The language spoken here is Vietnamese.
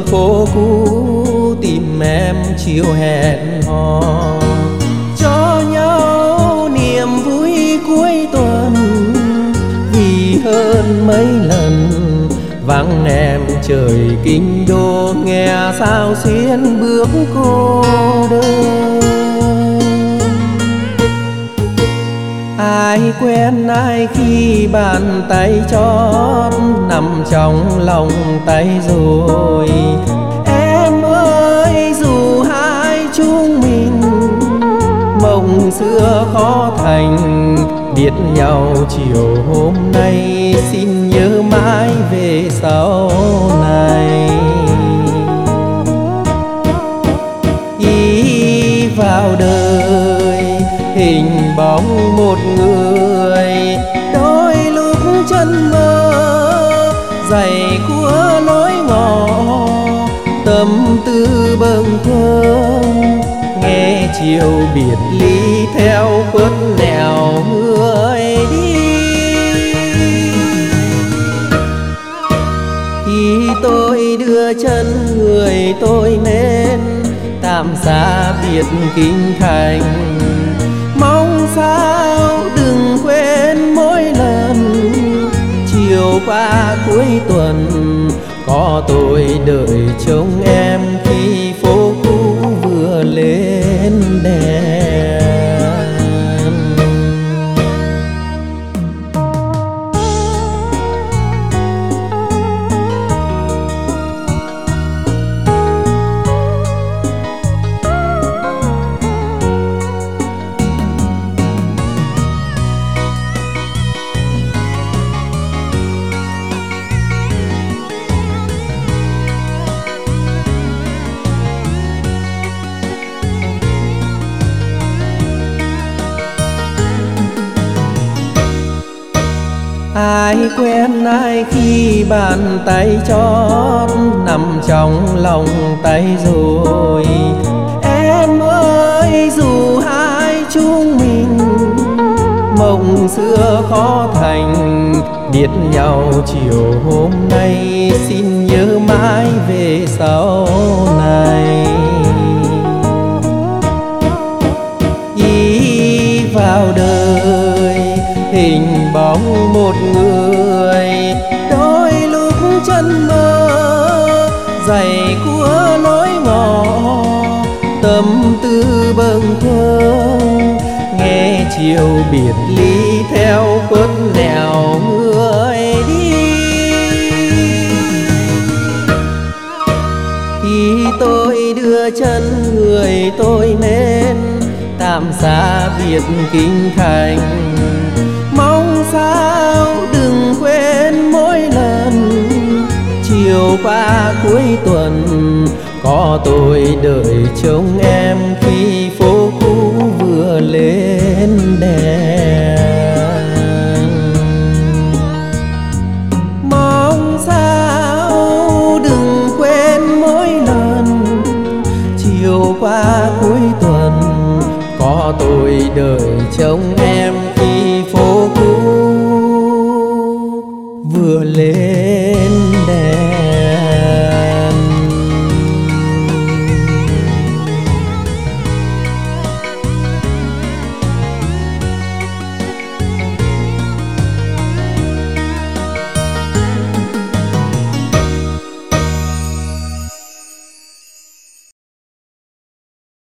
phố cũ tìm em chiều hẹn hò, cho nhau niềm vui cuối tuần. Vì hơn mấy lần vắng em trời kinh đô, nghe sao xuyên bước cô đơn. Ai quen ai khi bàn tay chót nằm trong lòng tay rồi. Em ơi dù hai chúng mình mộng xưa khó thành, biết nhau chiều hôm nay xin nhớ mãi về sau này. Ý vào đời hình bóng một người, đôi lúc chân mơ dày của lối ngõ. Tâm tư bâng khuâng nghe chiều biệt ly theo khuất nẻo người đi. Khi tôi đưa chân người tôi nên tạm xa biệt kinh thành, mong sao đừng quên mỗi lần chiều qua cuối tuần có tôi đợi trông em khi phố cũ vừa lên đèn. Ai quen ai khi bàn tay chót nằm trong lòng tay rồi. Em ơi dù hai chúng mình mộng xưa khó thành, biết nhau chiều hôm nay xin nhớ mãi về sau này. Ý vào đời hình bóng một người, đôi lúc chân mơ dày của lối ngõ. Tâm tư bâng khuâng nghe chiều biệt ly theo khuất nẻo người đi. Khi tôi đưa chân người tôi nên tạm xa biệt kinh thành, mong sao đừng quên mỗi lần chiều qua cuối tuần có tôi đợi trông em khi phố cũ vừa lên đèn. Mong sao đừng quên mỗi lần chiều qua cuối tuần có tôi đợi trông em khi phố cũ vừa lên